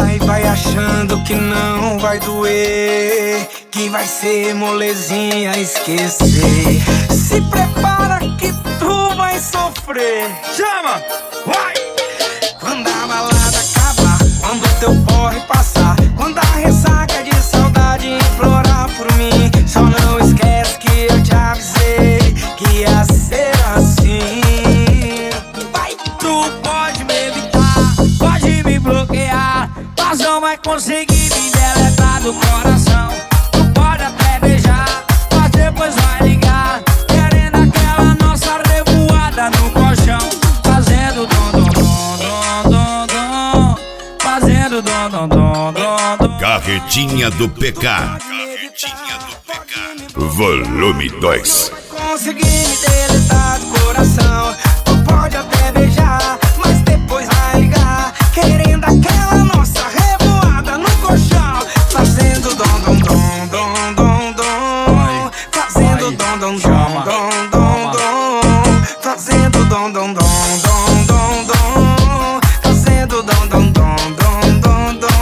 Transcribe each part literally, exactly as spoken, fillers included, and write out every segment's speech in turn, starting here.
vai, vai achando que não vai doer, que vai ser molezinha esquecer. Se prepara que tu vai sofrer. Chama, vai! Quando a balada acabar, quando teu porre passar, quando a ressaca de saudade implorar por mim, só não esquece que eu te avisei que ia ser assim. Vai, tu pode me evitar, pode me bloquear, mas não vai conseguir me deletar do coração. Tu pode até beijar, mas depois vai ligar, querendo aquela nossa revoada no colchão, fazendo dom dom dom dom dom, fazendo dom dom dom dom dom. Carretinha do P K. Carretinha do P K. Volume dois. Consegui me deletar do coração. Tu pode até beijar, mas depois vai ligar, querendo aquela nossa revoada no colchão, fazendo dom dom dom dom dom dom, fazendo dom dom dom dom dom dom, fazendo dom dom dom dom dom dom, fazendo dom dom dom dom dom dom.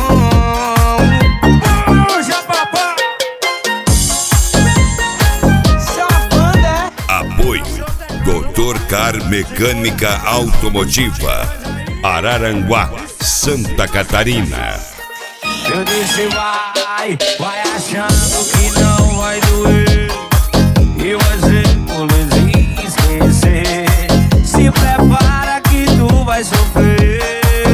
Puxa, papai! Apoio doutor Car Mecânica Automotiva, Araranguá, Santa Catarina. Eu disse vai, vai achando que não vai doer, e vai ser molezinha esquecer. Se prepara que tu vai sofrer.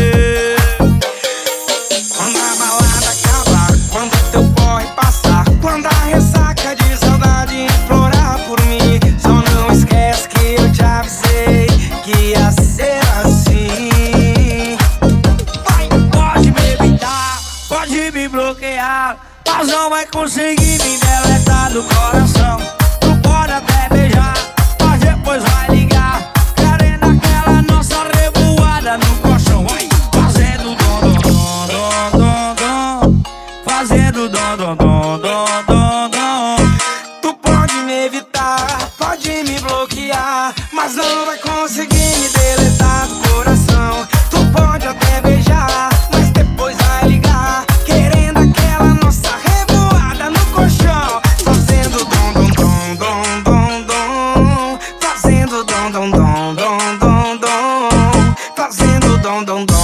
Quando a balada acabar, quando teu porre passar, quando a ressaca de saudade implorar por mim, só não esquece que eu te avisei que ia ser assim. Vai, pode me evitar, pode me bloquear, mas não vai conseguir me deletar do coração. Tu pode até beijar, mas depois vai ligar, querendo aquela nossa revoada no colchão. Vai, fazendo dom dom dom dom dom, fazendo dom dom dom dom dom dom. Tu pode me evitar, pode me bloquear, mas não vai conseguir me deletar do coração. Tu pode até beijar, mas depois vai ligar, querendo aquela nossa revoada no colchão, fazendo dom dom dom dom dom dom, fazendo dom dom dom dom dom dom, fazendo dom dom dom.